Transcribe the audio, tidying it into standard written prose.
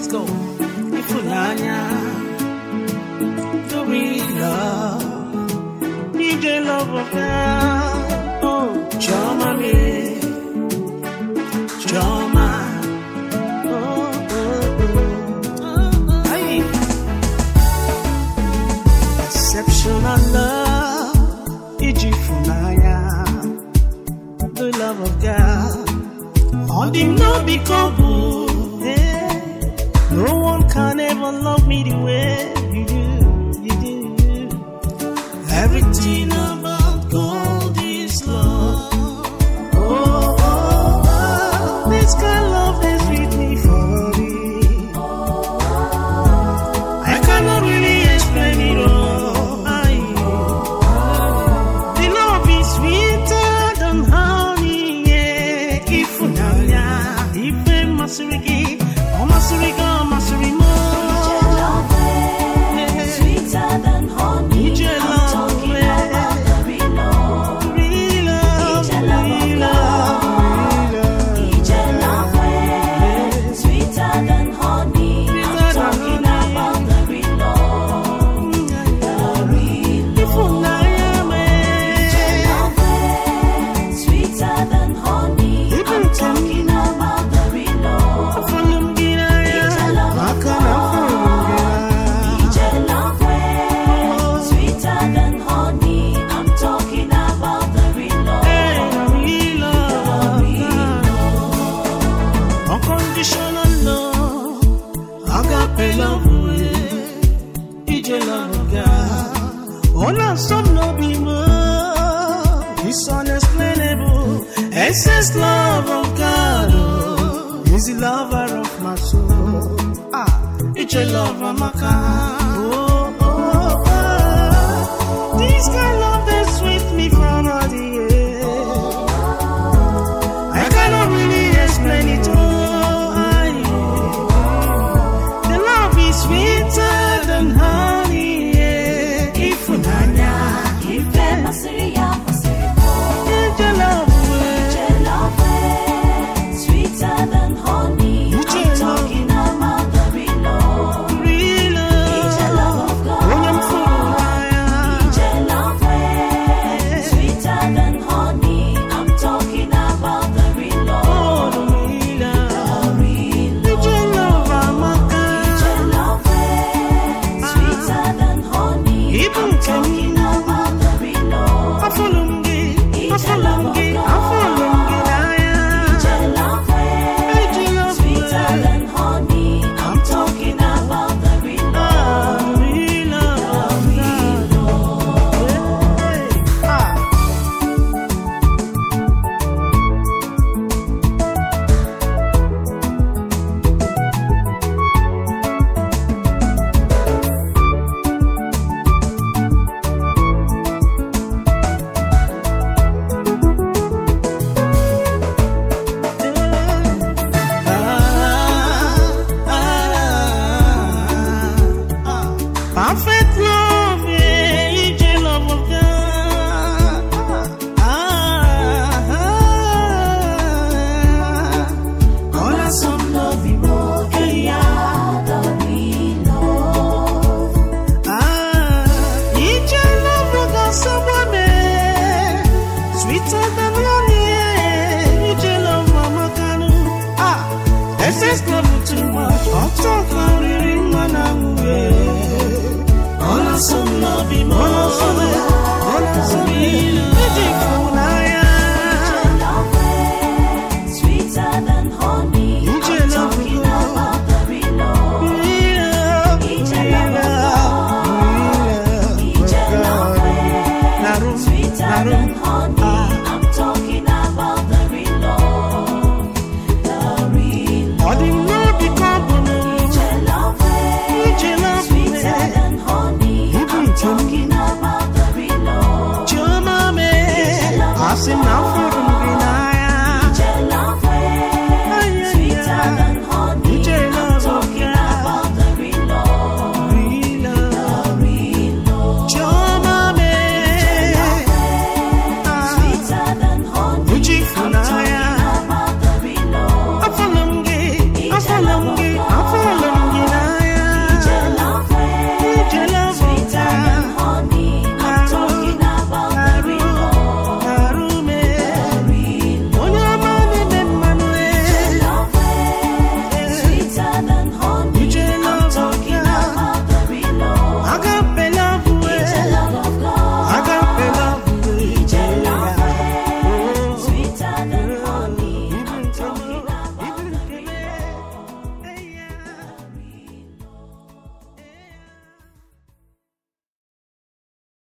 go. Ifunanya, the real love, need your love of God. Oh, Choma me, Choma. Exceptional love, Ijifunanya, the love of God. On the no become good, yeah. No one can ever love me the way you do. Everything about God is love. Oh, oh, oh, this kind of love is with me for me. I cannot really explain it all. The love is sweeter than honey, yeah. Ifunanya, Ife Masurigi, oh Masuriga, Masurimo. Sweeter than honey. I'm talking about the real love. Real love, real love, sweeter than honey. I'm talking about the real love. The real love. Sweeter than honey. I'm talking about the real love. Sweeter than honey. I'm talking about the real love. unconditional love, agape love, ije love of God. All our some no be more. It's unexplainable, excess love of God. Oh, he's the lover of my soul. Ije love of my God. Oh, oh, oh. This kind of love that's with me from all the years. I cannot really explain it all. The love is sweeter than honey, yeah. Ifunanya, Ife Masiriya, Masiriko. Ije love, Sweeter than honey. I'm talking about the real love. real love Of God. Sweeter than honey. I'm talking about the real love. The real love. Sweeter than honey. I'm talking about the real love. Sweeter than honey. I'm talking about the real Perfect love, yeah, ije love of God. All that some love you more, yeah, the real love. Ije love of God, someone, sweeter than honey, yeah, ije love of my God. Excess love.